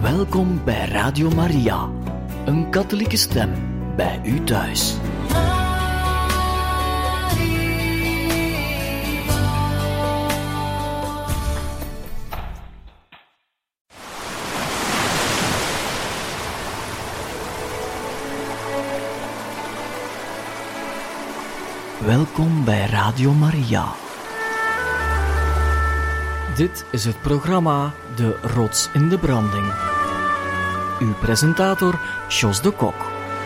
Welkom bij Radio Maria, een katholieke stem bij u thuis. Welkom bij Radio Maria. Dit is het programma De Rots in de Branding. Uw presentator, Jos de Kok.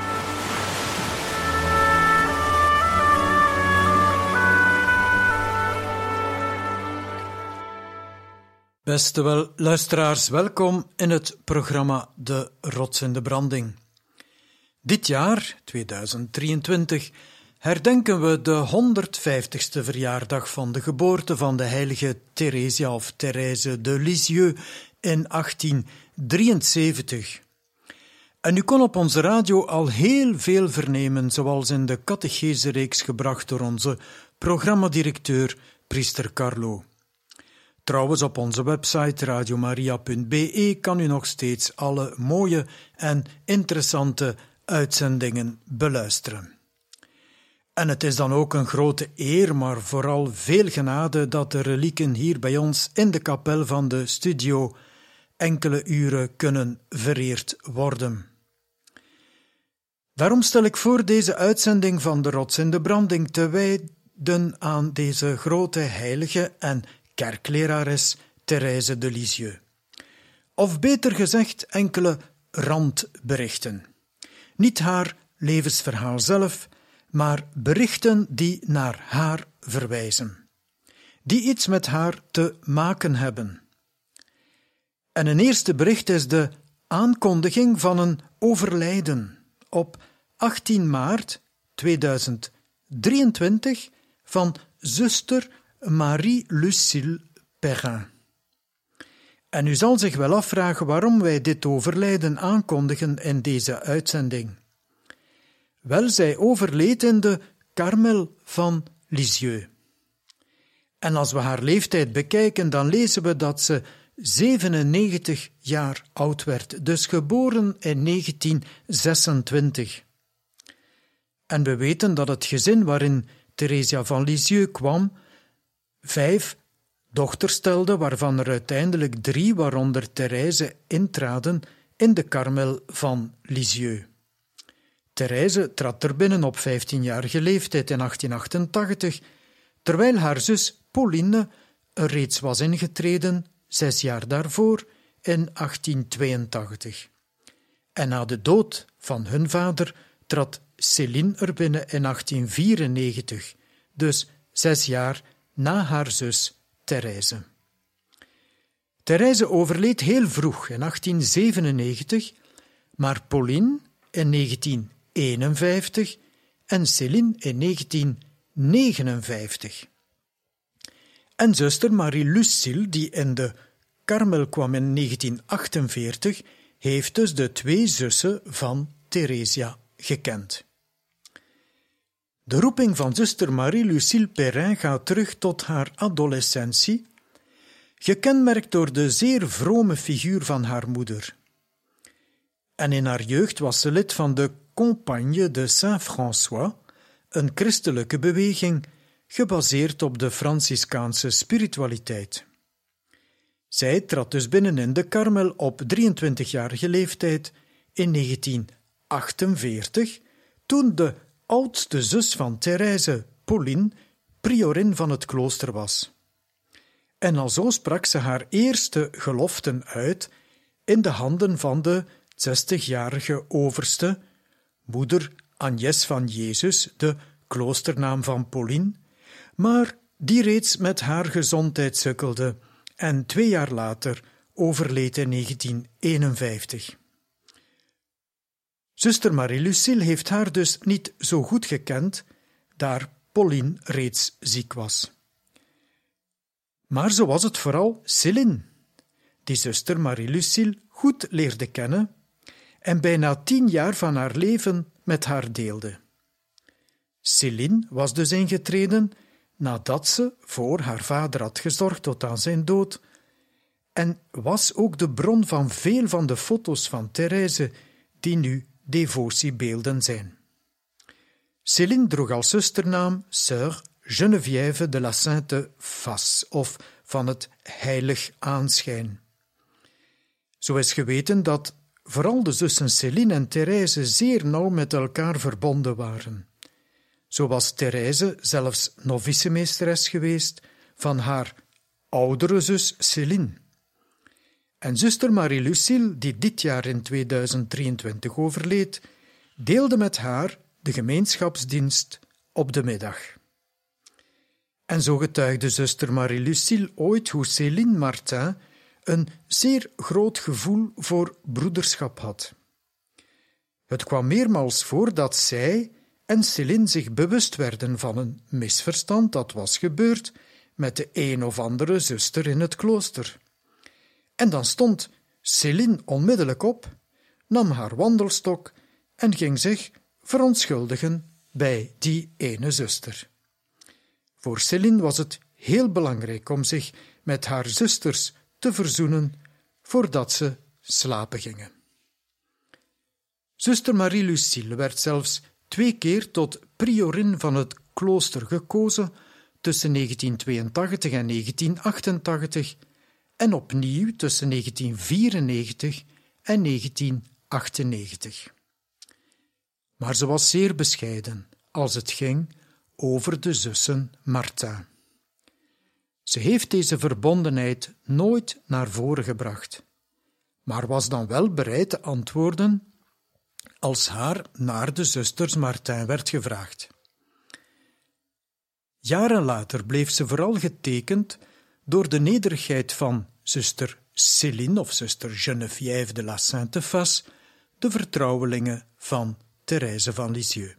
Beste luisteraars, welkom in het programma De Rots in de Branding. Dit jaar, 2023, herdenken we de 150ste verjaardag van de geboorte van de heilige Theresia of Thérèse de Lisieux in 1873. En u kon op onze radio al heel veel vernemen, zoals in de catechese-reeks gebracht door onze programmadirecteur, priester Carlo. Trouwens, op onze website radiomaria.be kan u nog steeds alle mooie en interessante uitzendingen beluisteren. En het is dan ook een grote eer, maar vooral veel genade, dat de relieken hier bij ons in de kapel van de studio enkele uren kunnen vereerd worden. Daarom stel ik voor deze uitzending van De Rots in de Branding te wijden aan deze grote heilige en kerklerares Thérèse de Lisieux. Of beter gezegd, enkele randberichten. Niet haar levensverhaal zelf, maar berichten die naar haar verwijzen, die iets met haar te maken hebben. En een eerste bericht is de aankondiging van een overlijden op 18 maart 2023 van zuster Marie-Lucille Perrin. En u zal zich wel afvragen waarom wij dit overlijden aankondigen in deze uitzending. Wel, zij overleed in de Karmel van Lisieux. En als we haar leeftijd bekijken, dan lezen we dat ze 97 jaar oud werd, dus geboren in 1926. En we weten dat het gezin waarin Theresia van Lisieux kwam 5 dochters stelde, waarvan er uiteindelijk 3, waaronder Thérèse, intraden in de Karmel van Lisieux. Thérèse trad er binnen op 15-jarige leeftijd in 1888, terwijl haar zus Pauline er reeds was ingetreden 6 jaar daarvoor in 1882. En na de dood van hun vader trad Céline er binnen in 1894, dus 6 jaar na haar zus Thérèse. Thérèse overleed heel vroeg in 1897, maar Pauline in 1951 en Céline in 1959. En zuster Marie-Lucille, die in de Karmel kwam in 1948, heeft dus de 2 zussen van Theresia gekend. De roeping van zuster Marie-Lucille Perrin gaat terug tot haar adolescentie, gekenmerkt door de zeer vrome figuur van haar moeder. En in haar jeugd was ze lid van de Compagnie de Saint-François, een christelijke beweging gebaseerd op de Franciscaanse spiritualiteit. Zij trad dus binnen in de Karmel op 23-jarige leeftijd in 1948, toen de oudste zus van Thérèse, Pauline, priorin van het klooster was. En alzo sprak ze haar eerste geloften uit in de handen van de 60-jarige overste, moeder Agnès van Jezus, de kloosternaam van Pauline, maar die reeds met haar gezondheid sukkelde en 2 jaar later overleed in 1951. Zuster Marie-Lucille heeft haar dus niet zo goed gekend, daar Pauline reeds ziek was. Maar zo was het vooral Céline, die zuster Marie-Lucille goed leerde kennen en bijna 10 jaar van haar leven met haar deelde. Céline was dus ingetreden nadat ze voor haar vader had gezorgd tot aan zijn dood en was ook de bron van veel van de foto's van Thérèse die nu devotiebeelden zijn. Céline droeg als zusternaam Sœur Geneviève de la Sainte Face, of van het heilig aanschijn. Zo is geweten dat vooral de zussen Céline en Thérèse zeer nauw met elkaar verbonden waren. Zo was Thérèse zelfs novicimeesteres geweest van haar oudere zus Céline. En zuster Marie-Lucille, die dit jaar in 2023 overleed, deelde met haar de gemeenschapsdienst op de middag. En zo getuigde zuster Marie-Lucille ooit hoe Céline Martin een zeer groot gevoel voor broederschap had. Het kwam meermaals voor dat zij en Céline zich bewust werden van een misverstand dat was gebeurd met de een of andere zuster in het klooster. En dan stond Céline onmiddellijk op, nam haar wandelstok en ging zich verontschuldigen bij die ene zuster. Voor Céline was het heel belangrijk om zich met haar zusters te verzoenen voordat ze slapen gingen. Zuster Marie-Lucille werd zelfs 2 keer tot priorin van het klooster gekozen tussen 1982 en 1988 en opnieuw tussen 1994 en 1998. Maar ze was zeer bescheiden als het ging over de zussen Martin. Ze heeft deze verbondenheid nooit naar voren gebracht, maar was dan wel bereid te antwoorden als haar naar de zusters Martin werd gevraagd. Jaren later bleef ze vooral getekend door de nederigheid van zuster Céline of zuster Geneviève de la Sainte Face, de vertrouwelinge van Thérèse van Lisieux.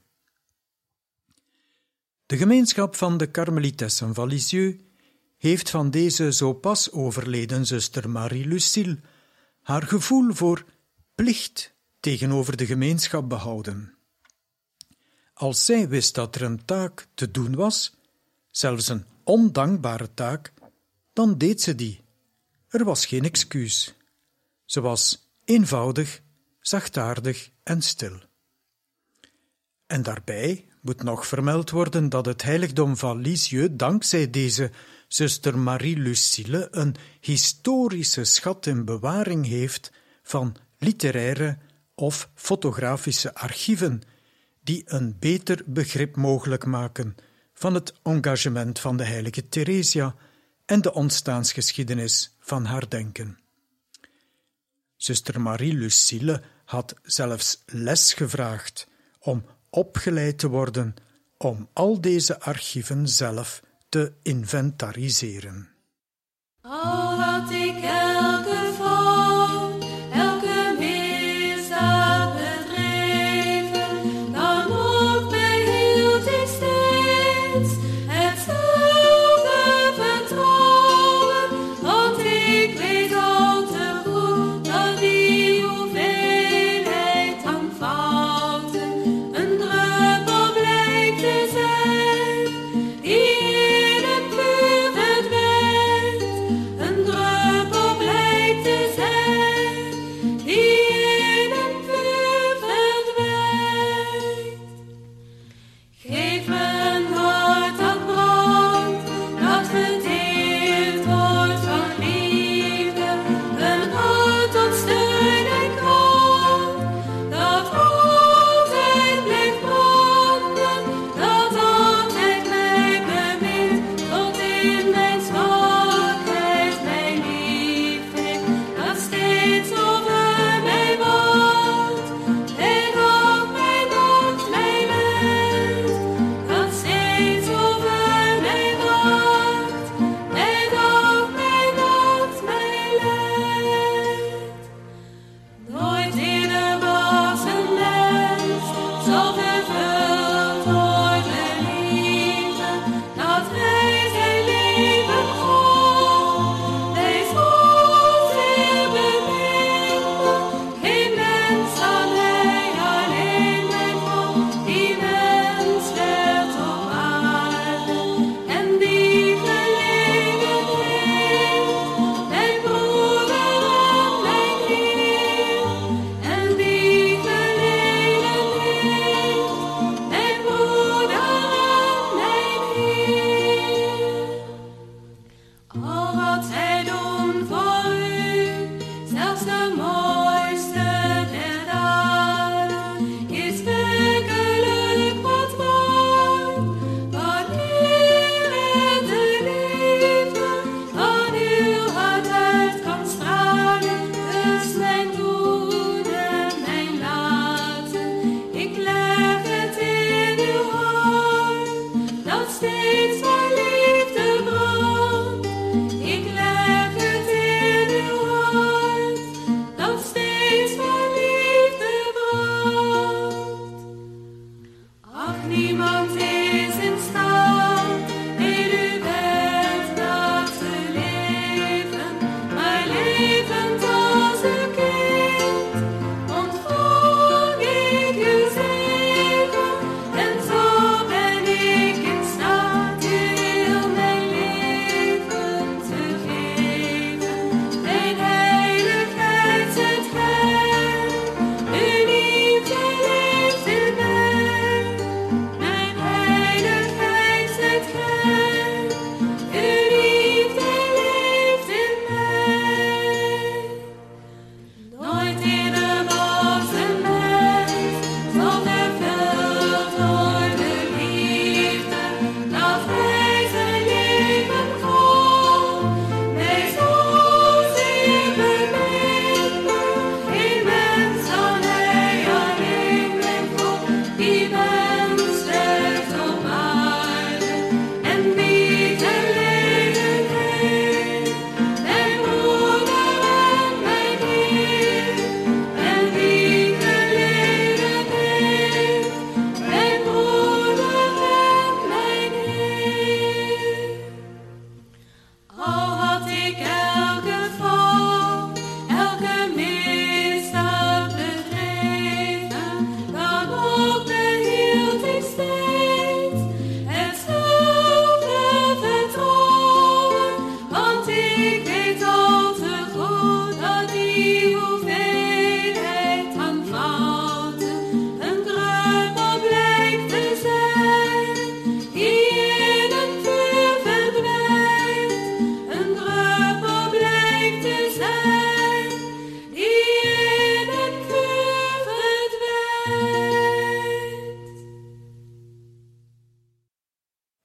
De gemeenschap van de Karmelitessen van Lisieux heeft van deze zo pas overleden zuster Marie-Lucille haar gevoel voor plicht tegenover de gemeenschap behouden. Als zij wist dat er een taak te doen was, zelfs een ondankbare taak, dan deed ze die. Er was geen excuus. Ze was eenvoudig, zachtaardig en stil. En daarbij moet nog vermeld worden dat het heiligdom van Lisieux dankzij deze zuster Marie-Lucille een historische schat in bewaring heeft van literaire of fotografische archieven die een beter begrip mogelijk maken van het engagement van de heilige Theresia en de ontstaansgeschiedenis van haar denken. Zuster Marie-Lucille had zelfs les gevraagd om opgeleid te worden om al deze archieven zelf te inventariseren. Al had ik elke fout, elke misdaad bedreven, dan ook behield ik steeds hetzelfde vertrouwen, want ik weet al te goed dat die hoeveelheid aan fouten een druppel blijkt te zijn, die in het vuur verdwijnt.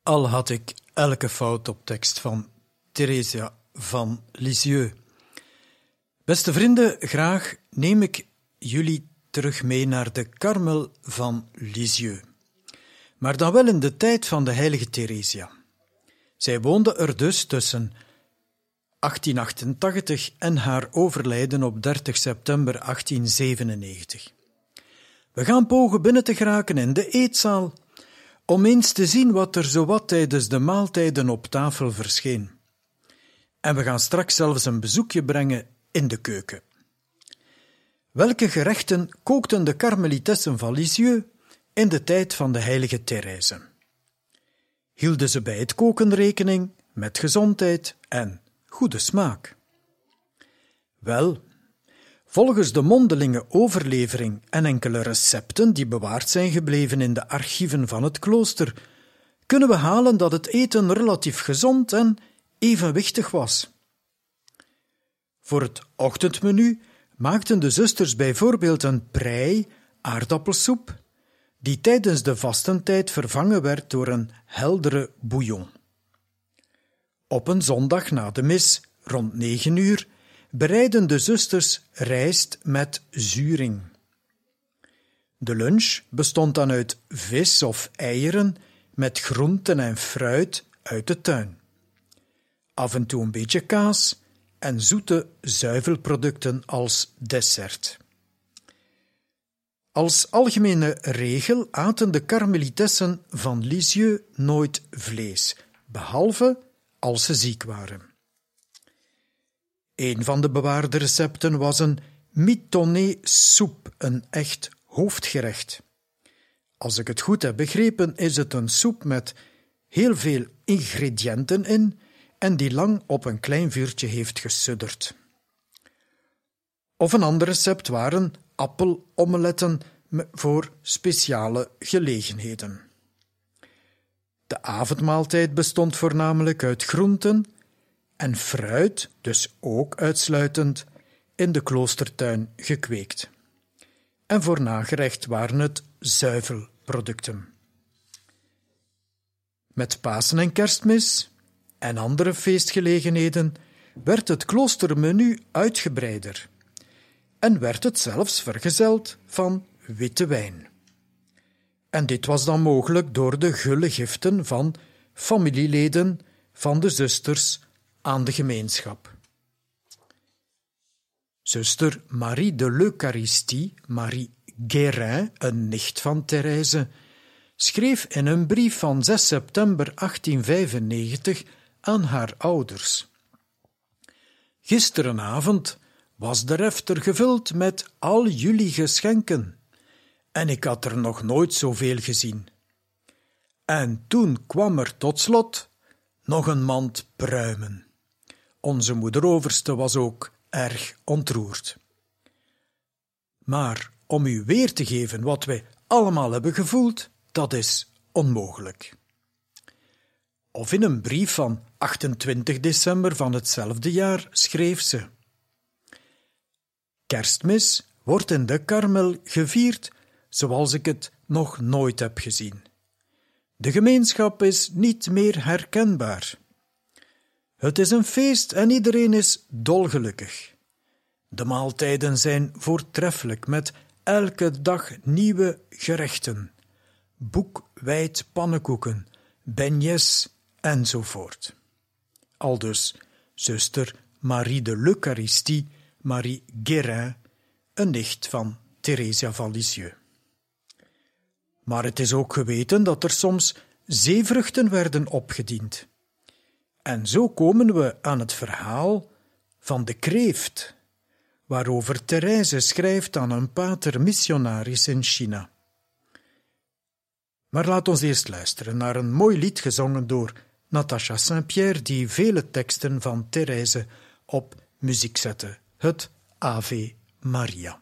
Al had ik elke fout op tekst van Theresia van Lisieux. Beste vrienden, graag neem ik jullie terug mee naar de Karmel van Lisieux. Maar dan wel in de tijd van de heilige Theresia. Zij woonde er dus tussen 1888 en haar overlijden op 30 september 1897. We gaan pogen binnen te geraken in de eetzaal, om eens te zien wat er zowat tijdens de maaltijden op tafel verscheen. En we gaan straks zelfs een bezoekje brengen in de keuken. Welke gerechten kookten de karmelitessen van Lisieux in de tijd van de heilige Therese? Hielden ze bij het koken rekening met gezondheid en goede smaak? Wel, volgens de mondelinge overlevering en enkele recepten die bewaard zijn gebleven in de archieven van het klooster, kunnen we halen dat het eten relatief gezond en evenwichtig was. Voor het ochtendmenu maakten de zusters bijvoorbeeld een prei, aardappelsoep, die tijdens de vastentijd vervangen werd door een heldere bouillon. Op een zondag na de mis, rond 9 uur, bereidden de zusters rijst met zuring. De lunch bestond dan uit vis of eieren met groenten en fruit uit de tuin. Af en toe een beetje kaas en zoete zuivelproducten als dessert. Als algemene regel aten de karmelitessen van Lisieux nooit vlees, behalve als ze ziek waren. Een van de bewaarde recepten was een mitonné soep, een echt hoofdgerecht. Als ik het goed heb begrepen, is het een soep met heel veel ingrediënten in en die lang op een klein vuurtje heeft gesudderd. Of een ander recept waren appelomeletten voor speciale gelegenheden. De avondmaaltijd bestond voornamelijk uit groenten en fruit, dus ook uitsluitend in de kloostertuin gekweekt. En voor nagerecht waren het zuivelproducten. Met Pasen en Kerstmis en andere feestgelegenheden werd het kloostermenu uitgebreider en werd het zelfs vergezeld van witte wijn. En dit was dan mogelijk door de gulle giften van familieleden van de zusters aan de gemeenschap. Zuster Marie de l'Eucharistie, Marie Guérin, een nicht van Therese, schreef in een brief van 6 september 1895 aan haar ouders: Gisterenavond was de refter gevuld met al jullie geschenken, en ik had er nog nooit zoveel gezien. En toen kwam er tot slot nog een mand pruimen. Onze moederoverste was ook erg ontroerd. Maar om u weer te geven wat wij allemaal hebben gevoeld, dat is onmogelijk. Of in een brief van 28 december van hetzelfde jaar schreef ze: Kerstmis wordt in de Karmel gevierd zoals ik het nog nooit heb gezien. De gemeenschap is niet meer herkenbaar. Het is een feest en iedereen is dolgelukkig. De maaltijden zijn voortreffelijk met elke dag nieuwe gerechten, boekwijd pannenkoeken, beignets enzovoort. Aldus zuster Marie de l'Eucharistie, Marie Guérin, een nicht van Theresia van Lisieux. Maar het is ook geweten dat er soms zeevruchten werden opgediend. En zo komen we aan het verhaal van de kreeft, waarover Therese schrijft aan een pater missionaris in China. Maar laat ons eerst luisteren naar een mooi lied gezongen door Natacha Saint-Pierre, die vele teksten van Therese op muziek zette, het Ave Maria.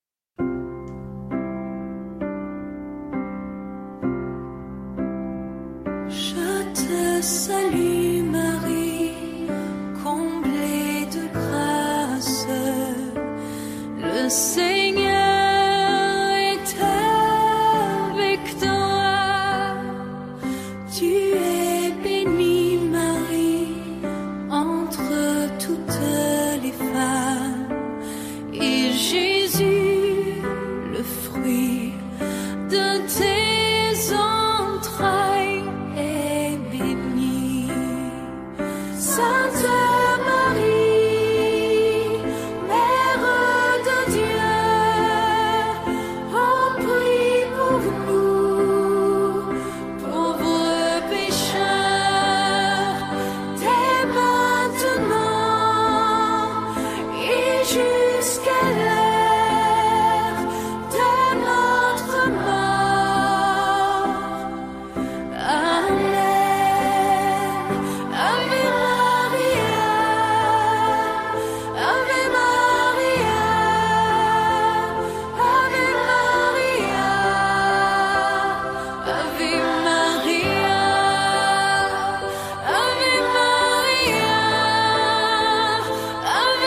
Je te salue Marie, comblée de grâce, le Seigneur est avec toi, tu es jusqu'à l'heure de notre mort. Amen. Ave Maria, Ave Maria, Ave Maria, Ave Maria, Ave Maria, Ave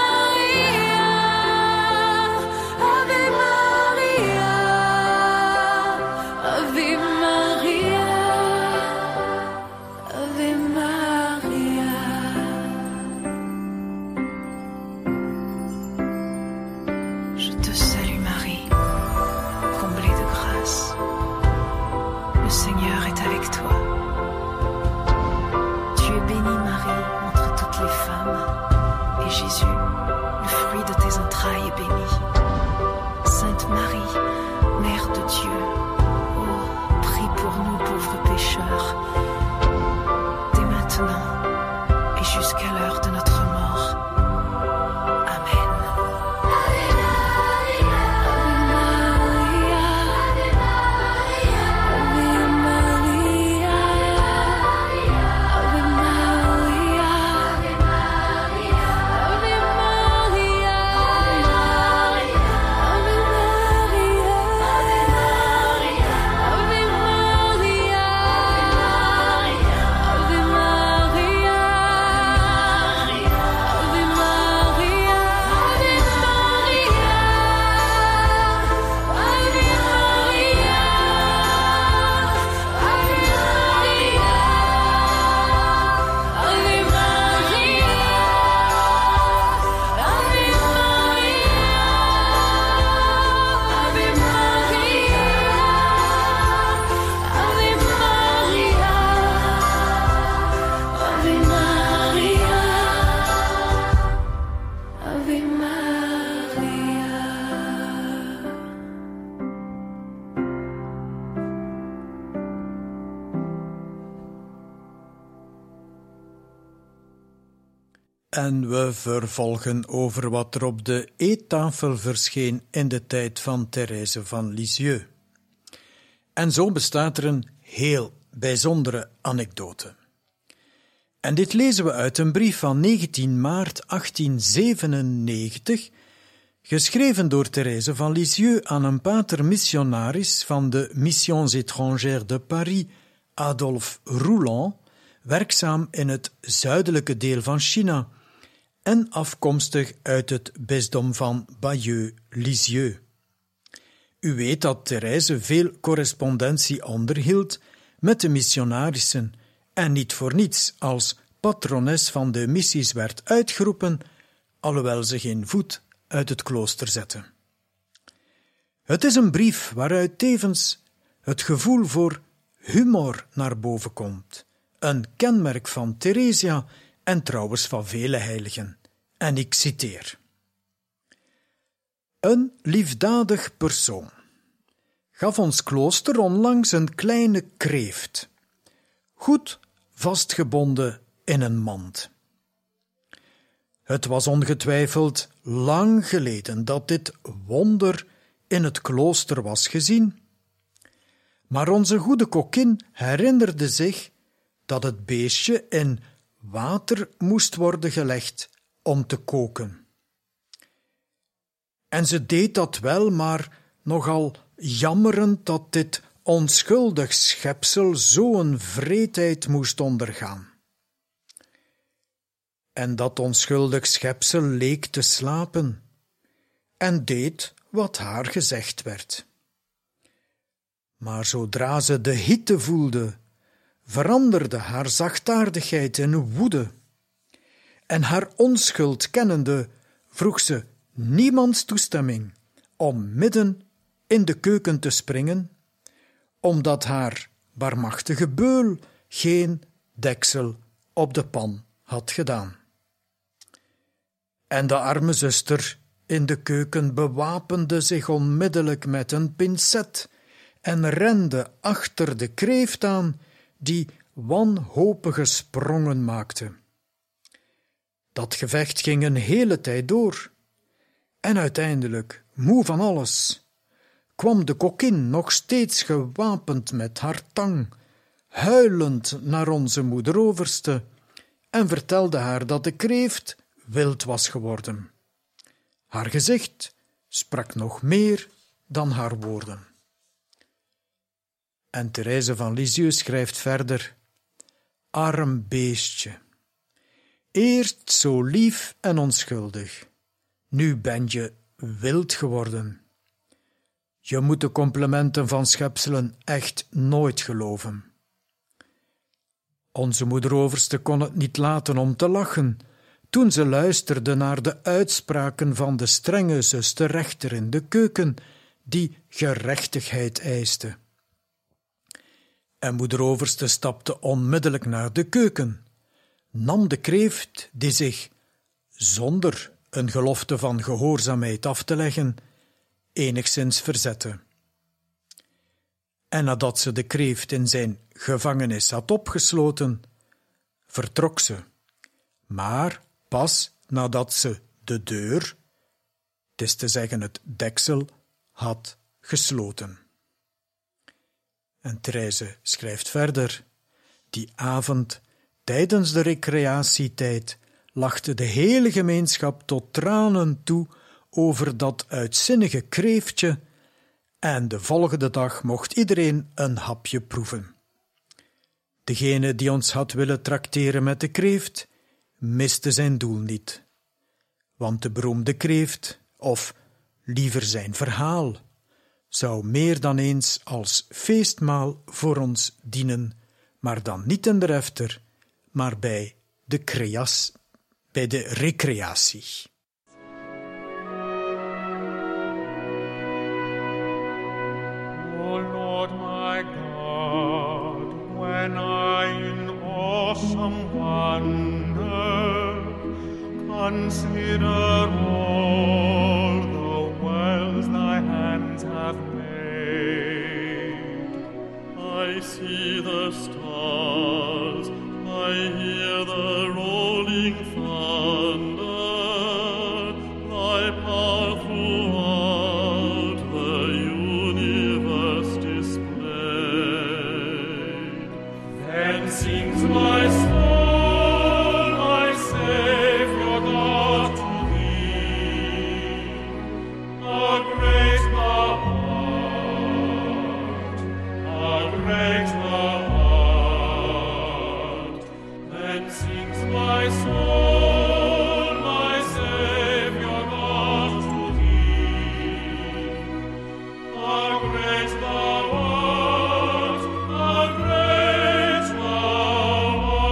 En we vervolgen over wat er op de eettafel verscheen in de tijd van Thérèse van Lisieux. En zo bestaat er een heel bijzondere anekdote. En dit lezen we uit een brief van 19 maart 1897, geschreven door Thérèse van Lisieux aan een pater missionaris van de Missions étrangères de Paris, Adolphe Rouland, werkzaam in het zuidelijke deel van China en afkomstig uit het bisdom van Bayeux-Lisieux. U weet dat Thérèse veel correspondentie onderhield met de missionarissen en niet voor niets als patrones van de missies werd uitgeroepen, alhoewel ze geen voet uit het klooster zette. Het is een brief waaruit tevens het gevoel voor humor naar boven komt, een kenmerk van Theresia en trouwens van vele heiligen. En ik citeer: Een liefdadig persoon gaf ons klooster onlangs een kleine kreeft, goed vastgebonden in een mand. Het was ongetwijfeld lang geleden dat dit wonder in het klooster was gezien, maar onze goede kokkin herinnerde zich dat het beestje in water moest worden gelegd om te koken. En ze deed dat wel, maar nogal jammerend dat dit onschuldig schepsel zo'n wreedheid moest ondergaan. En dat onschuldig schepsel leek te slapen en deed wat haar gezegd werd. Maar zodra ze de hitte voelde, veranderde haar zachtaardigheid in woede, en haar onschuld kennende vroeg ze niemands toestemming om midden in de keuken te springen, omdat haar barmachtige beul geen deksel op de pan had gedaan. En de arme zuster in de keuken bewapende zich onmiddellijk met een pincet en rende achter de kreeft aan, die wanhopige sprongen maakte. Dat gevecht ging een hele tijd door, En uiteindelijk, moe van alles, kwam de kokkin nog steeds gewapend met haar tang, huilend naar onze moederoverste en vertelde haar dat de kreeft wild was geworden. Haar gezicht sprak nog meer dan haar woorden. En Therese van Lisieux schrijft verder: arm beestje, eerst zo lief en onschuldig, nu ben je wild geworden. Je moet de complimenten van schepselen echt nooit geloven. Onze moederoverste kon het niet laten om te lachen, toen ze luisterde naar de uitspraken van de strenge zuster rechter in de keuken, die gerechtigheid eiste. En moederoverste stapte onmiddellijk naar de keuken, nam de kreeft die zich, zonder een gelofte van gehoorzaamheid af te leggen, enigszins verzette. En nadat ze de kreeft in zijn gevangenis had opgesloten, vertrok ze, maar pas nadat ze de deur, het is te zeggen het deksel, had gesloten. En Therese schrijft verder: die avond, tijdens de recreatietijd, lachte de hele gemeenschap tot tranen toe over dat uitzinnige kreeftje, en de volgende dag mocht iedereen een hapje proeven. Degene die ons had willen trakteren met de kreeft, miste zijn doel niet. Want de beroemde kreeft, of liever zijn verhaal, zou meer dan eens als feestmaal voor ons dienen, maar dan niet in de refter, maar bij de recreatie. O Lord my God, when I in awesome wonder consider all the wells thy hands have made, I see the stars, I hear the rolling thunder, thy power throughout the universe displayed. Then sings my soul, my Savior God, to thee. How great thou art, how great thou art. Then sings my soul, my Savior God, to thee. How great thou art, how great thou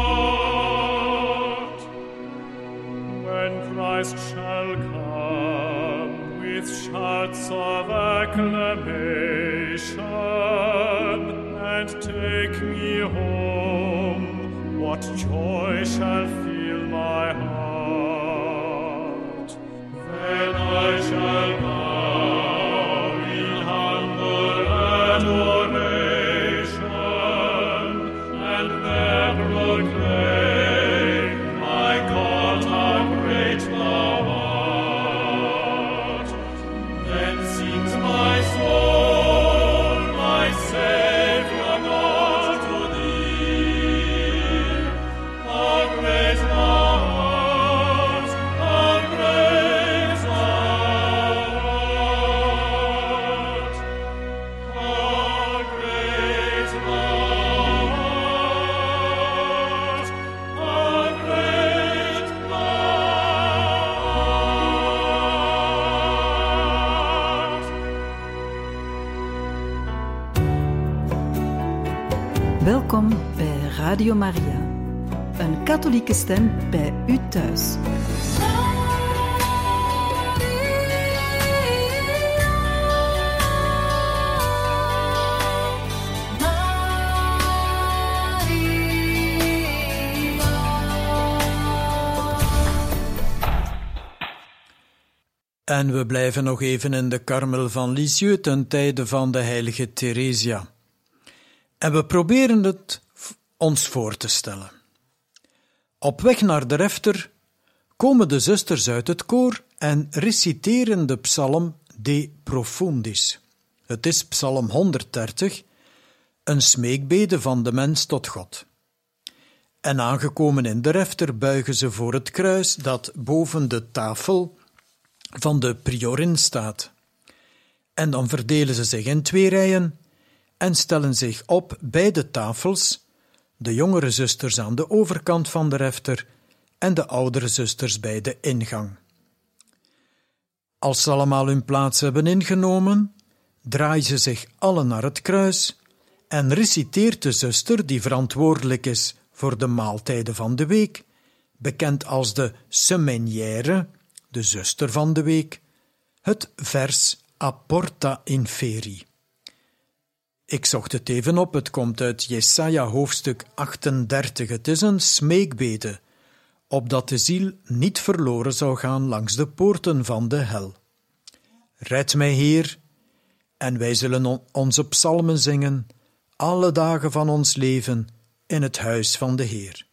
art. When Christ shall come with shouts of acclamation and take me home, what joy shall fill my heart. Then I shall bow in humble adoration and there proclaim, my God, how great thou art. Then sings my soul, my Savior God, to thee. How great thou art, how great thou art. How great thou art, how great thou art. Welkom bij Radio Maria, een katholieke stem bij u thuis. En we blijven nog even in de Karmel van Lisieux ten tijde van de heilige Theresia. En we proberen het ons voor te stellen. Op weg naar de refter komen de zusters uit het koor en reciteren de psalm De Profundis. Het is psalm 130, een smeekbede van de mens tot God. En aangekomen in de refter buigen ze voor het kruis dat boven de tafel van de priorin staat. En dan verdelen ze zich in 2 rijen en stellen zich op bij de tafels, de jongere zusters aan de overkant van de refter en de oudere zusters bij de ingang. Als ze allemaal hun plaats hebben ingenomen, draaien ze zich allen naar het kruis en reciteert de zuster die verantwoordelijk is voor de maaltijden van de week, bekend als de semainière, de zuster van de week, het vers Apporta inferi. Ik zocht het even op, het komt uit Jesaja hoofdstuk 38. Het is een smeekbede, opdat de ziel niet verloren zou gaan langs de poorten van de hel. Red mij, Heer, en wij zullen onze psalmen zingen alle dagen van ons leven in het huis van de Heer.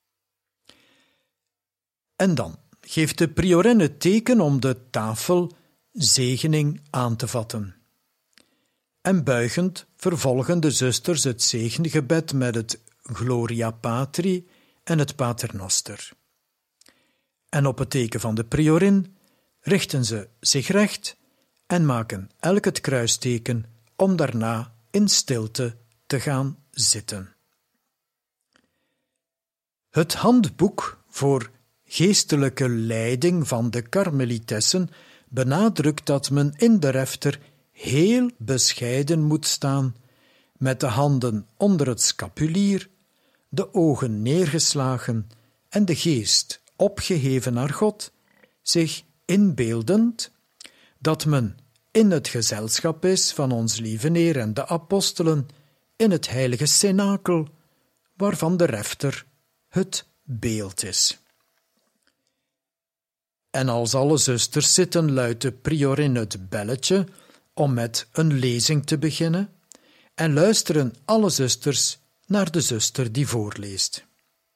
En dan geeft de priorin het teken om de tafel zegening aan te vatten. En buigend vervolgen de zusters het zegengebed met het Gloria Patri en het Paternoster. En op het teken van de priorin richten ze zich recht en maken elk het kruisteken om daarna in stilte te gaan zitten. Het handboek voor geestelijke leiding van de karmelitessen benadrukt dat men in de refter heel bescheiden moet staan, met de handen onder het scapulier, de ogen neergeslagen en de geest opgeheven naar God, zich inbeeldend dat men in het gezelschap is van ons lieve Heer en de apostelen in het heilige cenakel, waarvan de refter het beeld is. En als alle zusters zitten, luidt de priorin het belletje om met een lezing te beginnen en luisteren alle zusters naar de zuster die voorleest.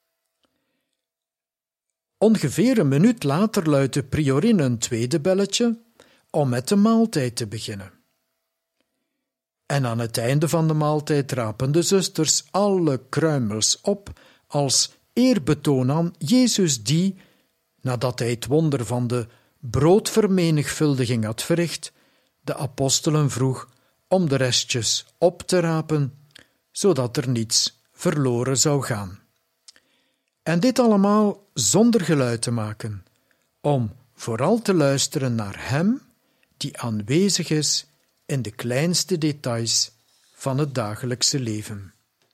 Ongeveer een minuut later luidt de priorin een tweede belletje om met de maaltijd te beginnen. En aan het einde van de maaltijd rapen de zusters alle kruimels op als eerbetoon aan Jezus die, nadat hij het wonder van de broodvermenigvuldiging had verricht, de apostelen vroeg om de restjes op te rapen, zodat er niets verloren zou gaan. En dit allemaal zonder geluid te maken, om vooral te luisteren naar Hem die aanwezig is in de kleinste details van het dagelijkse leven.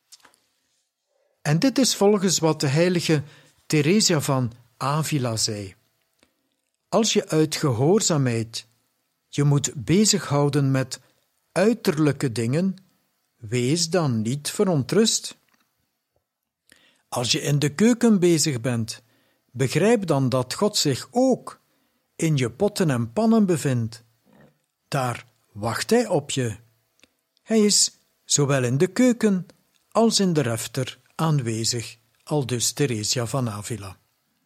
En dit is volgens wat de heilige Theresia van Avila zei. Als je uit gehoorzaamheid je moet bezighouden met uiterlijke dingen, wees dan niet verontrust. Als je in de keuken bezig bent, begrijp dan dat God zich ook in je potten en pannen bevindt. Daar wacht Hij op je. Hij is zowel in de keuken als in de refter aanwezig, aldus Theresia van Avila.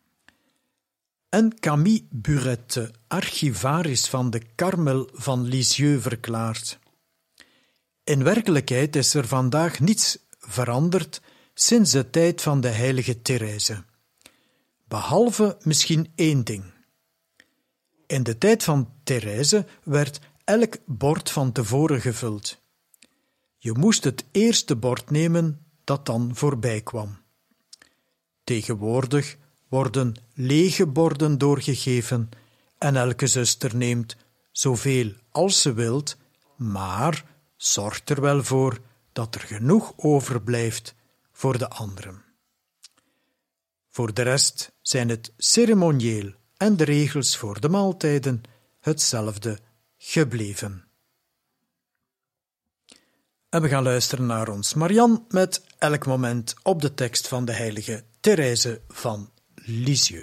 En Camille Burette, archivaris van de Karmel van Lisieux, verklaart: in werkelijkheid is er vandaag niets veranderd sinds de tijd van de heilige Therese, behalve misschien 1 ding. In de tijd van Therese werd elk bord van tevoren gevuld. Je moest het eerste bord nemen dat dan voorbij kwam. Tegenwoordig worden lege borden doorgegeven en elke zuster neemt zoveel als ze wilt, maar zorgt er wel voor dat er genoeg overblijft voor de anderen. Voor de rest zijn het ceremonieel en de regels voor de maaltijden hetzelfde gebleven. En we gaan luisteren naar ons Marianne met elk moment op de tekst van de heilige Therese van Lisieux.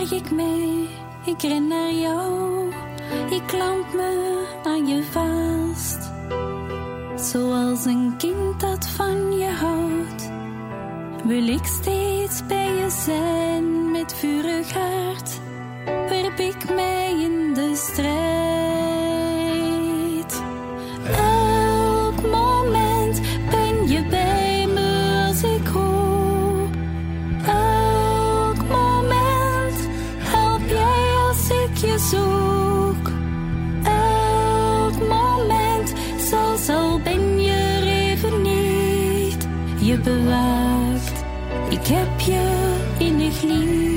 draag ik mee, ik ren naar jou, ik klamp me aan je vast. Zoals een kind dat van je houdt, wil ik steeds bij je zijn. Met vurig hart werp ik mij in de strijd. Elk moment ben je bij me als ik hoop. Elk moment help jij als ik je zoek. Elk moment, zelfs al ben je er even niet, je bewaakt. Ik heb je innig lief.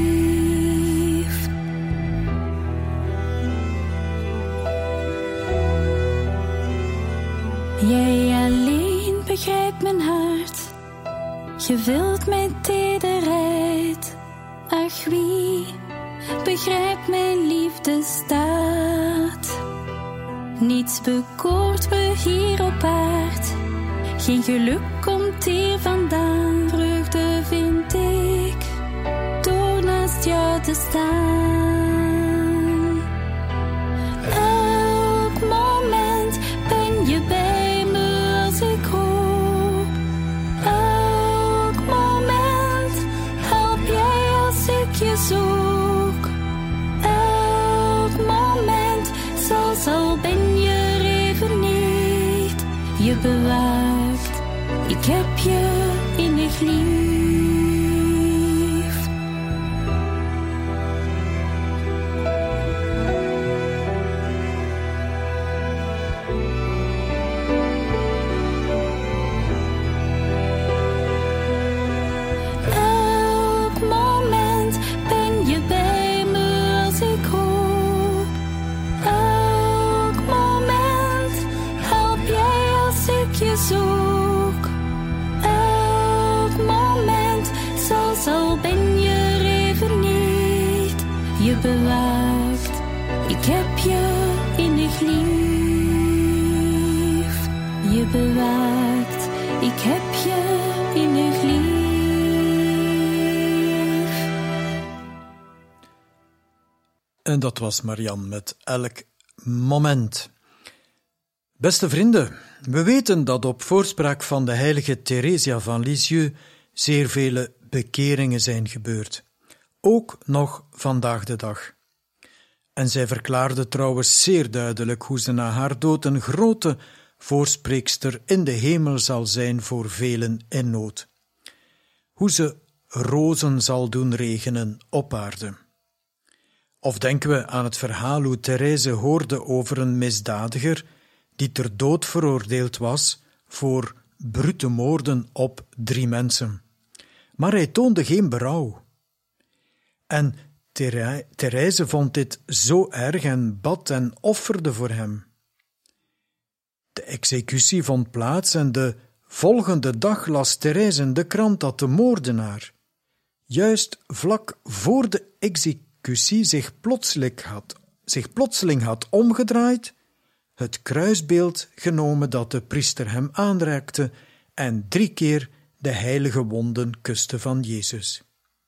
Jij alleen begrijpt mijn hart, je vult mijn tederheid. Ach, wie begrijpt mijn liefdestaat? Niets bekoort me hier op aard, geen geluk komt hier vandaan. Vreugde vind ik door naast jou te staan. Elk moment ben je bij me als ik hoop. Elk moment help jij als ik je zoek. Elk moment, zelfs al ben je er even niet, je bewaakt. Ik heb je innig lief. Elk moment ben je bij me als ik hoop. Elk moment help jij als ik je zoek. Elk moment, zelfs al ben je er even niet, je bewaakt. Ik heb je innig lief. Je bewaakt. Ik heb je innig lief. En dat was Marianne met Elk moment. Beste vrienden, we weten dat op voorspraak van de heilige Theresia van Lisieux zeer vele bekeringen zijn gebeurd. Ook nog vandaag de dag. En zij verklaarde trouwens zeer duidelijk hoe ze na haar dood een grote voorspreekster in de hemel zal zijn voor velen in nood. Hoe ze rozen zal doen regenen op aarde. Of denken we aan het verhaal hoe Therese hoorde over een misdadiger die ter dood veroordeeld was voor brute moorden op 3 mensen. Maar hij toonde geen berouw. En Therese vond dit zo erg en bad en offerde voor hem. De executie vond plaats en de volgende dag las Therese in de krant dat de moordenaar, juist vlak voor de executie, zich plotseling had omgedraaid, het kruisbeeld genomen dat de priester hem aanreikte en 3 keer de heilige wonden kuste van Jezus.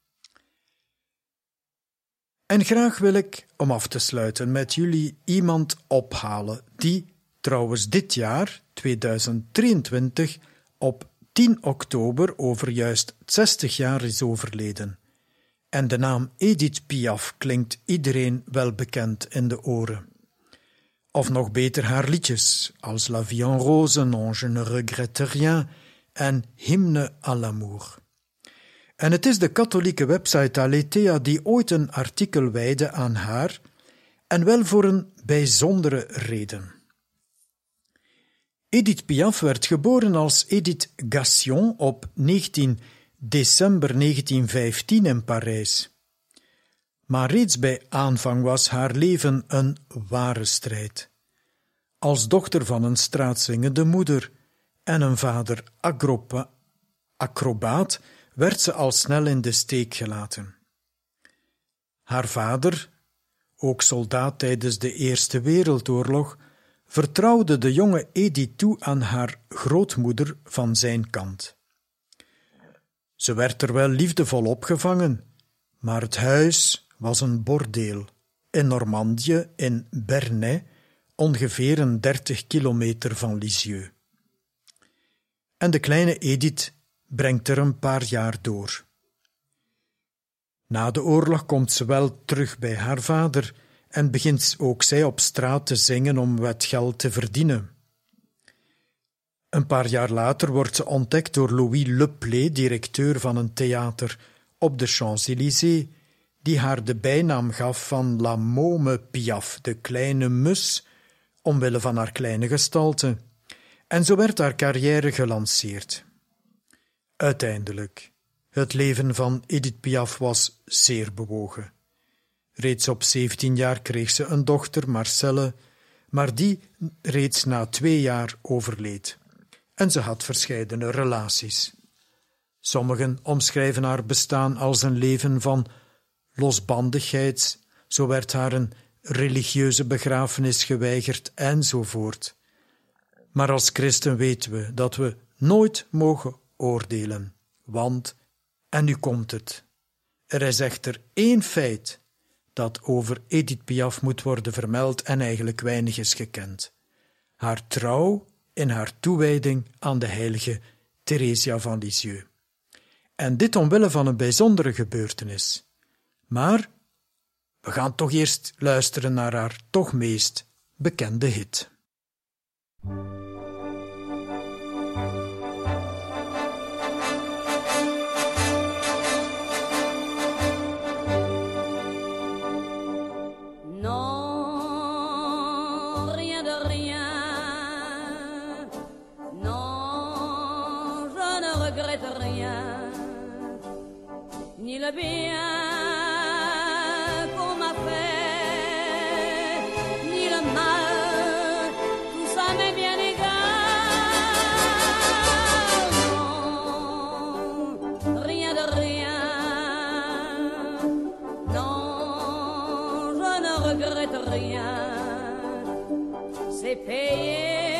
En graag wil ik, om af te sluiten, met jullie iemand ophalen die trouwens dit jaar, 2023, op 10 oktober over juist 60 jaar is overleden. En de naam Edith Piaf klinkt iedereen wel bekend in de oren. Of nog beter haar liedjes, als La Vie en Rose, Non je ne regrette rien en Hymne à l'amour. En het is de katholieke website Aletheia die ooit een artikel wijde aan haar, en wel voor een bijzondere reden. Edith Piaf werd geboren als Edith Gassion op 19 december 1915 in Parijs. Maar reeds bij aanvang was haar leven een ware strijd. Als dochter van een straatzingende moeder en een vader acrobaat werd ze al snel in de steek gelaten. Haar vader, ook soldaat tijdens de Eerste Wereldoorlog, vertrouwde de jonge Edith toe aan haar grootmoeder van zijn kant. Ze werd er wel liefdevol opgevangen, maar het huis, was een bordeel in Normandië in Bernay, ongeveer een 30 kilometer van Lisieux. En de kleine Edith brengt er een paar jaar door. Na de oorlog komt ze wel terug bij haar vader en begint ook zij op straat te zingen om wat geld te verdienen. Een paar jaar later wordt ze ontdekt door Louis Leplé, directeur van een theater op de Champs-Élysées, die haar de bijnaam gaf van La Môme Piaf, de kleine mus, omwille van haar kleine gestalte. En zo werd haar carrière gelanceerd. Uiteindelijk, het leven van Edith Piaf was zeer bewogen. Reeds op 17 jaar kreeg ze een dochter, Marcelle, maar die reeds na 2 jaar overleed. En ze had verscheidene relaties. Sommigen omschrijven haar bestaan als een leven van losbandigheid, zo werd haar een religieuze begrafenis geweigerd enzovoort. Maar als christen weten we dat we nooit mogen oordelen, want, en nu komt het, er is echter 1 feit dat over Edith Piaf moet worden vermeld en eigenlijk weinig is gekend. Haar trouw in haar toewijding aan de heilige Theresia van Lisieux. En dit omwille van een bijzondere gebeurtenis. Maar we gaan toch eerst luisteren naar haar toch meest bekende hit. Ni le bien qu'on m'a fait, ni le mal, tout ça m'est bien égal. Non, rien de rien. Non, je ne regrette rien. C'est payé.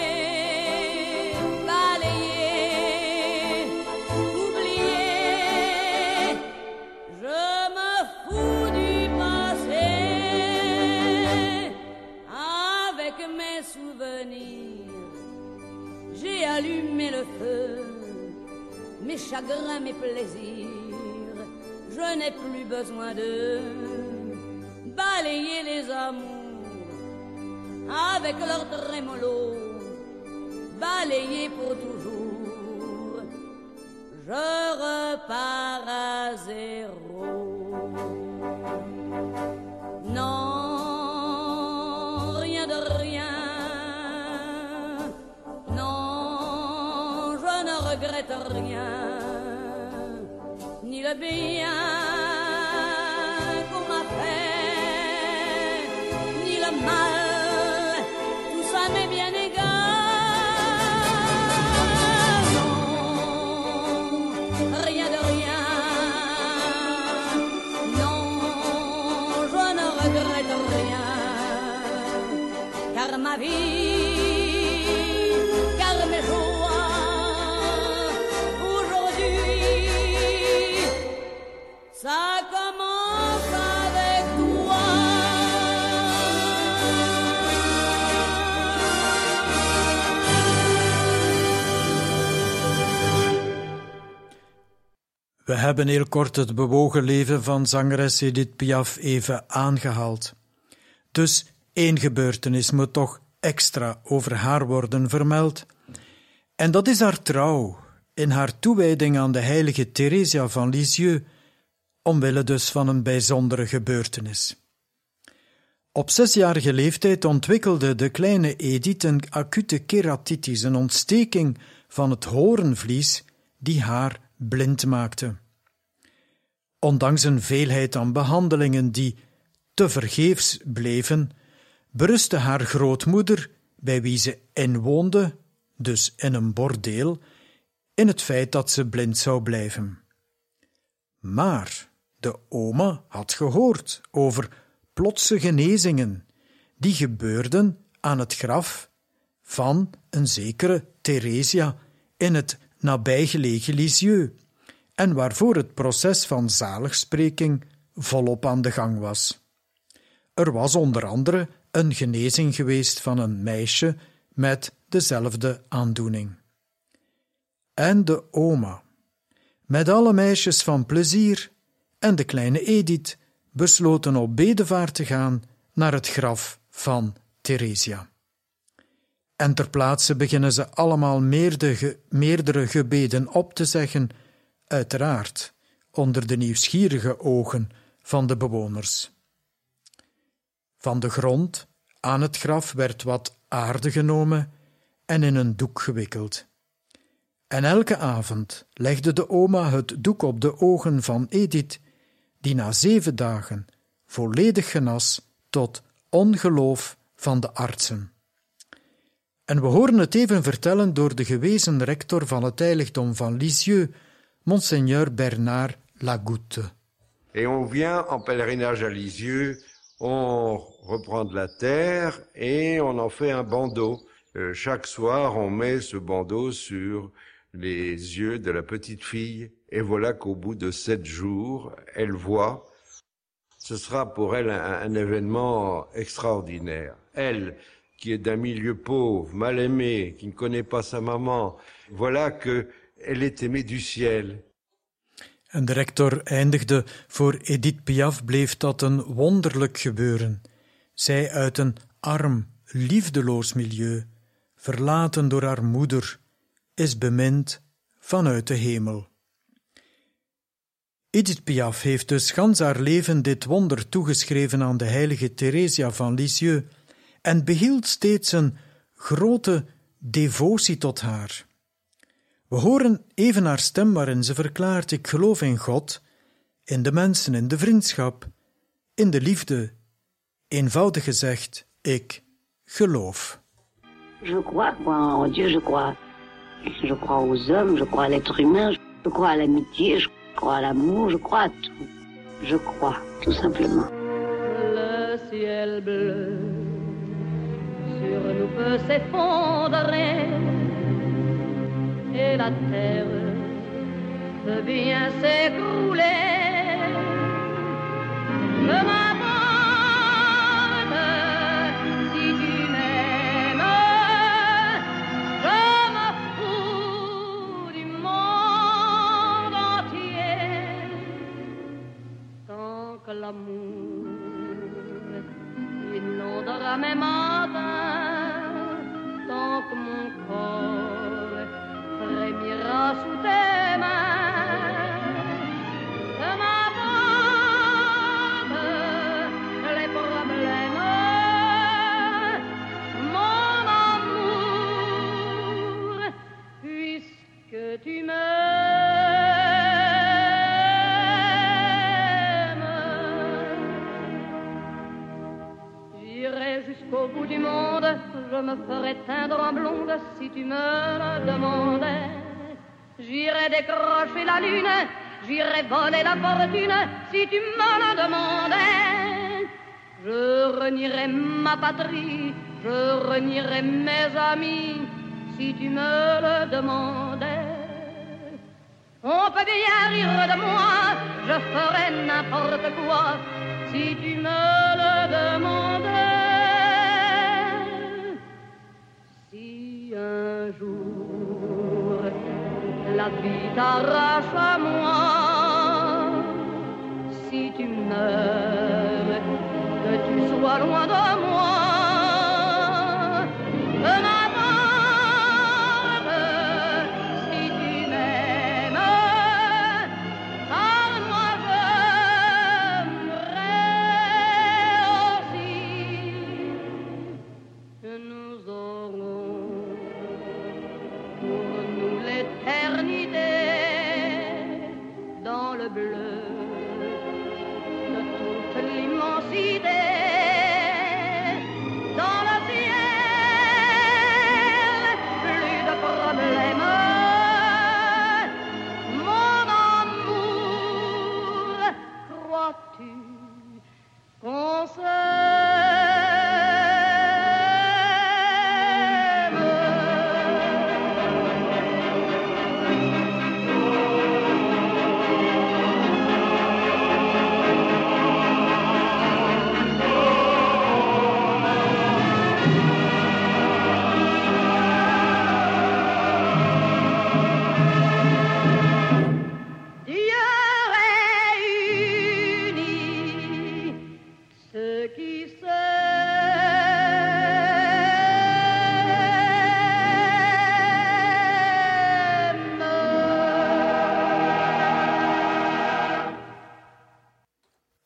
J'ai allumé le feu, mes chagrins, mes plaisirs. Je n'ai plus besoin de balayer les amours avec leur trémolo, balayer pour toujours. Je repars à zéro. Non, rien de rien. Regrette rien, ni le bien qu'on m'a fait, ni le mal, tout ça m'est bien égal. Non, rien de rien. Non, je ne regrette rien, car ma vie, car mes jours, ça commence avec toi. We hebben heel kort het bewogen leven van zangeres Edith Piaf even aangehaald. Dus 1 gebeurtenis moet toch extra over haar worden vermeld. En dat is haar trouw in haar toewijding aan de heilige Theresia van Lisieux, omwille dus van een bijzondere gebeurtenis. Op 6-jarige leeftijd ontwikkelde de kleine Edith een acute keratitis, een ontsteking van het hoornvlies die haar blind maakte. Ondanks een veelheid aan behandelingen die tevergeefs bleven, berustte haar grootmoeder, bij wie ze inwoonde, dus in een bordeel, in het feit dat ze blind zou blijven. Maar de oma had gehoord over plotse genezingen die gebeurden aan het graf van een zekere Theresia in het nabijgelegen Lisieux en waarvoor het proces van zaligspreking volop aan de gang was. Er was onder andere een genezing geweest van een meisje met dezelfde aandoening. En de oma, met alle meisjes van plezier, en de kleine Edith besloten op bedevaart te gaan naar het graf van Theresia. En ter plaatse beginnen ze allemaal meerdere gebeden op te zeggen, uiteraard onder de nieuwsgierige ogen van de bewoners. Van de grond aan het graf werd wat aarde genomen en in een doek gewikkeld. En elke avond legde de oma het doek op de ogen van Edith, die na 7 dagen volledig genas tot ongeloof van de artsen. En we horen het even vertellen door de gewezen rector van het heiligdom van Lisieux, Monseigneur Bernard Lagoutte. Et on vient en pèlerinage à Lisieux, on reprend de la terre et on en fait un bandeau. Chaque soir, on met ce bandeau sur les yeux de la petite fille et voilà qu'au bout de 7 jours, elle voit. Ce sera pour elle un événement extraordinaire. Elle, qui est d'un milieu pauvre, mal aimée, qui ne connaît pas sa maman, voilà qu'elle est aimée du ciel. En de rector eindigde, voor Edith Piaf bleef dat een wonderlijk gebeuren. Zij uit een arm, liefdeloos milieu, verlaten door haar moeder, is bemind vanuit de hemel. Edith Piaf heeft dus gans haar leven dit wonder toegeschreven aan de heilige Theresia van Lisieux en behield steeds een grote devotie tot haar. We horen even haar stem waarin ze verklaart: ik geloof in God, in de mensen, in de vriendschap, in de liefde. Eenvoudig gezegd, ik geloof. Je crois en Dieu, je crois aux hommes, je crois à l'être humain, je crois à l'amitié, je crois à l'amour, je crois à tout. Je crois, tout simplement. Le ciel bleu sur nous peut s'effondrer et la terre peut bien s'écrouler. Je m'abandonne si tu m'aimes, je me fous du monde entier. Tant que l'amour inondera mes matins, tant que mon corps frémira sous tes mains, je m'abandonne les problèmes, mon amour, puisque tu m'aimes. J'irai jusqu'au bout du monde, je me ferai teindre en blonde si tu me le demandais. J'irai décrocher la lune, j'irai voler la fortune si tu me le demandais. Je renierai ma patrie, je renierai mes amis si tu me le demandais. On peut bien rire de moi, je ferai n'importe quoi si tu me le demandais. Un jour, la vie t'arrache à moi. Si tu meurs, que tu sois loin de moi. Je m'abandonne si tu m'aimes. Car moi j'aimerais aussi que nous aurons pour nous l'éternité dans le bleu de toute l'immensité, dans le ciel, plus de problèmes, mon amour, crois-tu qu'on s'aime?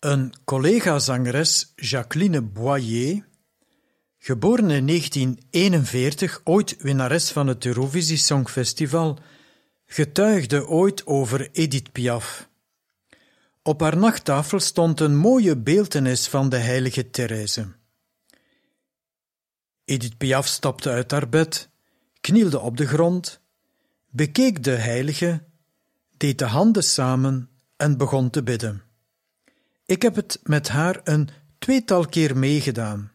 Een collega-zangeres, Jacqueline Boyer, geboren in 1941, ooit winnares van het Eurovisie Songfestival, getuigde ooit over Edith Piaf. Op haar nachttafel stond een mooie beeltenis van de heilige Therese. Edith Piaf stapte uit haar bed, knielde op de grond, bekeek de heilige, deed de handen samen en begon te bidden. Ik heb het met haar een 2-tal keer meegedaan.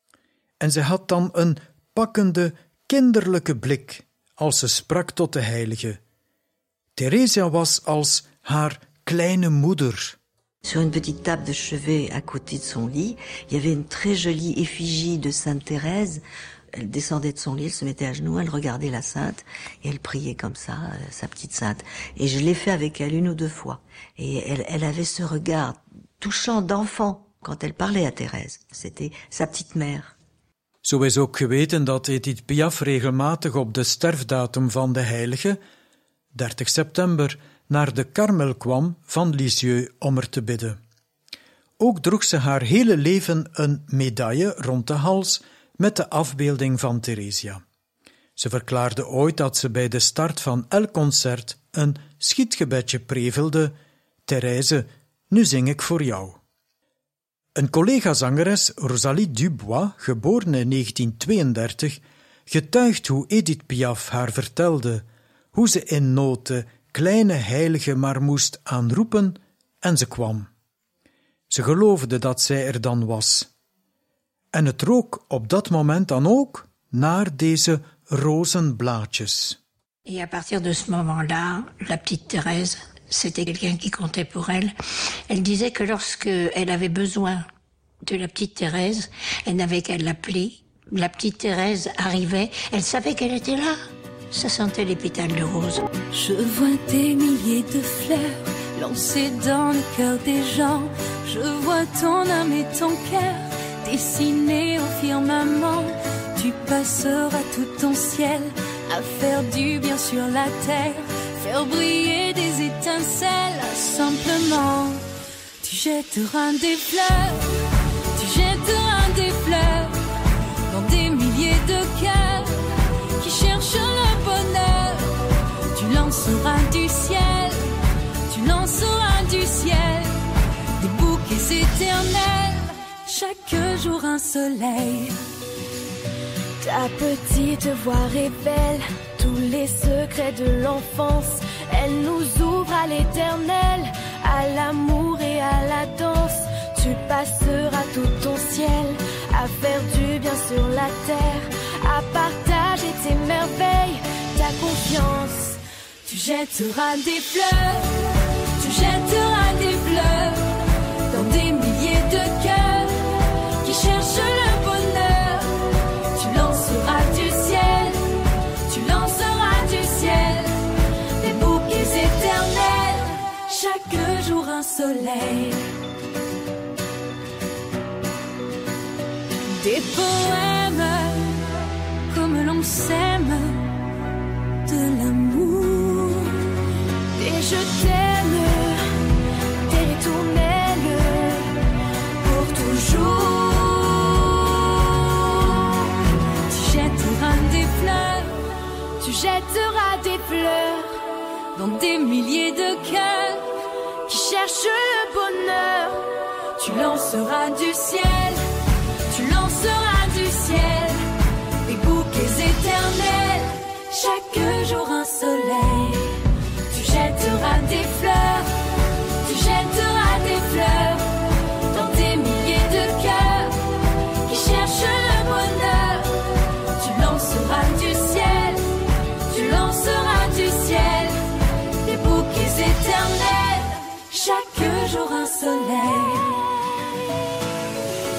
En zij had dan een pakkende, kinderlijke blik als ze sprak tot de heilige. Theresia was als haar kleine moeder. Sur une petite table de chevet à côté de son lit, il y avait une très jolie effigie de Sainte Thérèse. Elle descendait de son lit, elle se mettait à genoux, elle regardait la sainte et elle priait comme ça, sa petite sainte. Et je l'ai fait avec elle 1 ou 2 fois. Et elle avait ce regard touchant d'enfant quand elle parlait à Thérèse. C'était sa petite mère. Zo is ook geweten dat Edith Piaf regelmatig op de sterfdatum van de heilige, 30 september, naar de Karmel kwam van Lisieux om er te bidden. Ook droeg ze haar hele leven een medaille rond de hals met de afbeelding van Theresia. Ze verklaarde ooit dat ze bij de start van elk concert een schietgebedje prevelde: Thérèse, nu zing ik voor jou. Een collega-zangeres, Rosalie Dubois, geboren in 1932, getuigt hoe Edith Piaf haar vertelde, hoe ze in nood de kleine heilige maar moest aanroepen en ze kwam. Ze geloofde dat zij er dan was. En het rook op dat moment dan ook naar deze rozenblaadjes. Et à partir de ce moment-là, la petite Thérèse, c'était quelqu'un qui comptait pour elle. Elle disait que lorsque elle avait besoin de la petite Thérèse, elle n'avait qu'à l'appeler. La petite Thérèse arrivait, elle savait qu'elle était là. Ça sentait les pétales de rose. Je vois des milliers de fleurs lancées dans le cœur des gens. Je vois ton âme et ton cœur dessinés au firmament. Tu passeras tout ton ciel à faire du bien sur la terre, faire briller des étincelles. Simplement, tu jetteras des fleurs, tu jetteras des fleurs dans des milliers de cœurs qui cherchent le bonheur. Tu lanceras du ciel, tu lanceras du ciel des bouquets éternels, chaque jour un soleil. Ta petite voix révèle tous les secrets de l'enfance. Elle nous ouvre à l'éternel, à l'amour et à la danse. Tu passeras tout ton ciel à faire du bien sur la terre, à partager tes merveilles, ta confiance. Tu jetteras des fleurs, tu jetteras des fleurs dans des milliers de cœurs qui cherchent le bonheur. Tu lanceras du ciel, tu lanceras du ciel des bouquets éternels, chaque jour un soleil. Des poèmes comme l'on s'aime, de l'amour, des je t'aime, des ritournelles pour toujours. Tu jetteras des fleurs, tu jetteras des fleurs dans des milliers de cœurs qui cherchent le bonheur. Tu lanceras du ciel, tu lanceras du ciel des bouquets éternels, chaque jour un soleil. Tu jetteras des fleurs, tu jetteras des fleurs dans des milliers de cœurs qui cherchent le bonheur. Tu lanceras du ciel, tu lanceras du ciel des bouquets éternels, chaque jour un soleil.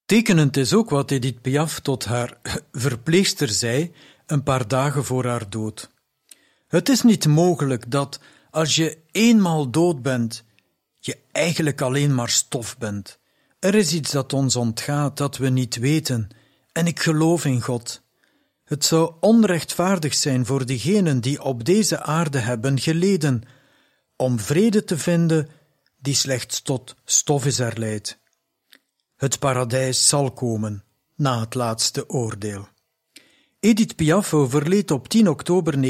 Tekenend is ook wat Edith Piaf tot haar verpleegster zei een paar dagen voor haar dood. Het is niet mogelijk dat, als je eenmaal dood bent, je eigenlijk alleen maar stof bent. Er is iets dat ons ontgaat, dat we niet weten, en ik geloof in God. Het zou onrechtvaardig zijn voor diegenen die op deze aarde hebben geleden, om vrede te vinden die slechts tot stof is erleid. Het paradijs zal komen, na het laatste oordeel. Edith Piaf overleed op 10 oktober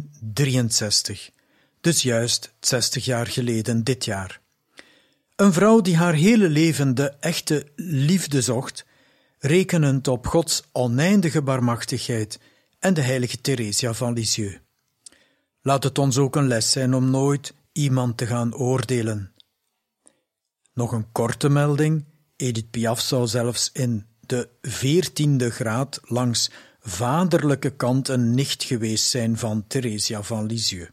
1963, dus juist 60 jaar geleden dit jaar. Een vrouw die haar hele leven de echte liefde zocht, rekenend op Gods oneindige barmachtigheid en de heilige Theresia van Lisieux. Laat het ons ook een les zijn om nooit iemand te gaan oordelen. Nog een korte melding. Edith Piaf zou zelfs in de 14e graad langs vaderlijke kant een nicht geweest zijn van Theresia van Lisieux.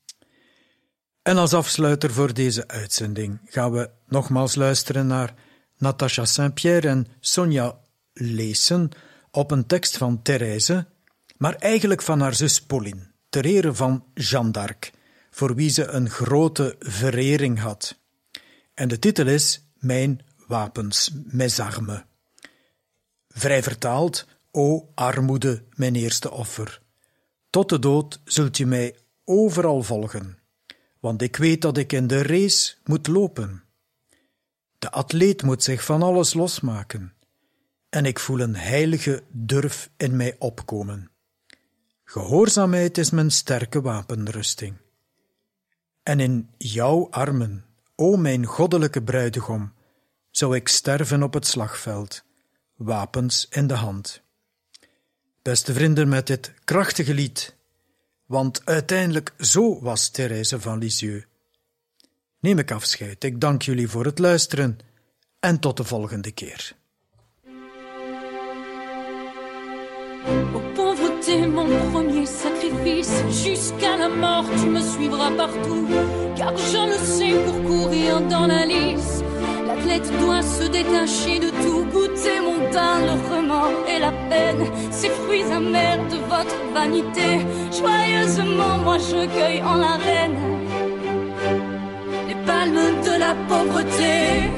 En als afsluiter voor deze uitzending gaan we nogmaals luisteren naar Natacha Saint-Pierre en Sonja Leessen op een tekst van Thérèse, maar eigenlijk van haar zus Pauline, ter ere van Jeanne d'Arc, voor wie ze een grote verering had. En de titel is Mijn wapens, mes armes. Vrij vertaald, o armoede, mijn eerste offer. Tot de dood zult u mij overal volgen, want ik weet dat ik in de race moet lopen. De atleet moet zich van alles losmaken, en ik voel een heilige durf in mij opkomen. Gehoorzaamheid is mijn sterke wapenrusting. En in jouw armen, o mijn goddelijke bruidegom, zou ik sterven op het slagveld, wapens in de hand. Beste vrienden, met dit krachtige lied, want uiteindelijk zo was Thérèse van Lisieux, neem ik afscheid. Ik dank jullie voor het luisteren en tot de volgende keer. Oh pauvreté, mon premier sacrifice, jusqu'à la mort tu me suivras partout, car je le sais pour courir dans la lice. L'athlète doit se détacher de tout, goûter mon teint, le remords et la peine, ces fruits amers de votre vanité. Joyeusement, moi je cueille en l'arène les palmes de la pauvreté.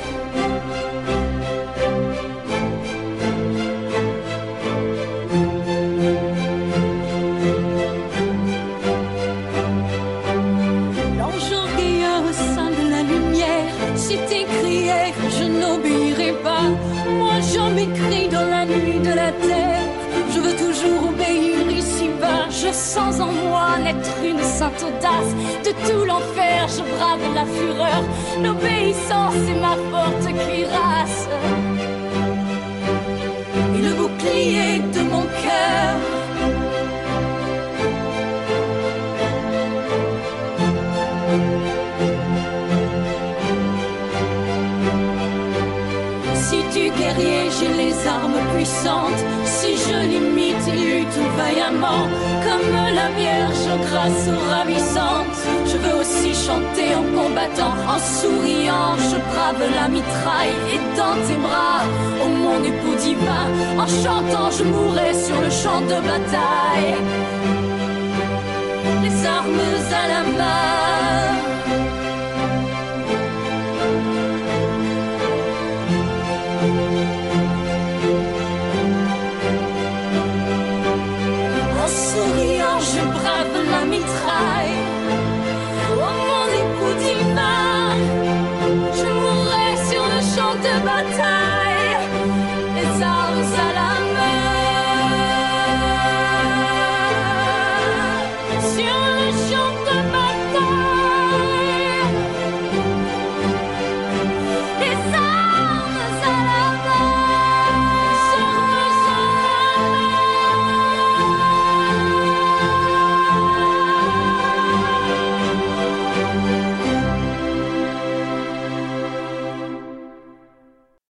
L'ange orgueilleux au sein de la lumière s'est écrié, je n'obéirai pas. Moi je m'écris dans la nuit de la terre, je veux toujours obéir ici-bas. Je sens en moi naître une sainte audace, de tout l'enfer je brave la fureur. L'obéissance est ma forte cuirasse et le bouclier de mon cœur. Guerrier, j'ai les armes puissantes. Si je l'imite, il lutte vaillamment comme la Vierge grâce ravissante. Je veux aussi chanter en combattant, en souriant. Je brave la mitraille et dans tes bras, ô mon époux divin, en chantant, je mourrai sur le champ de bataille, les armes à la main. Je brave la mitraille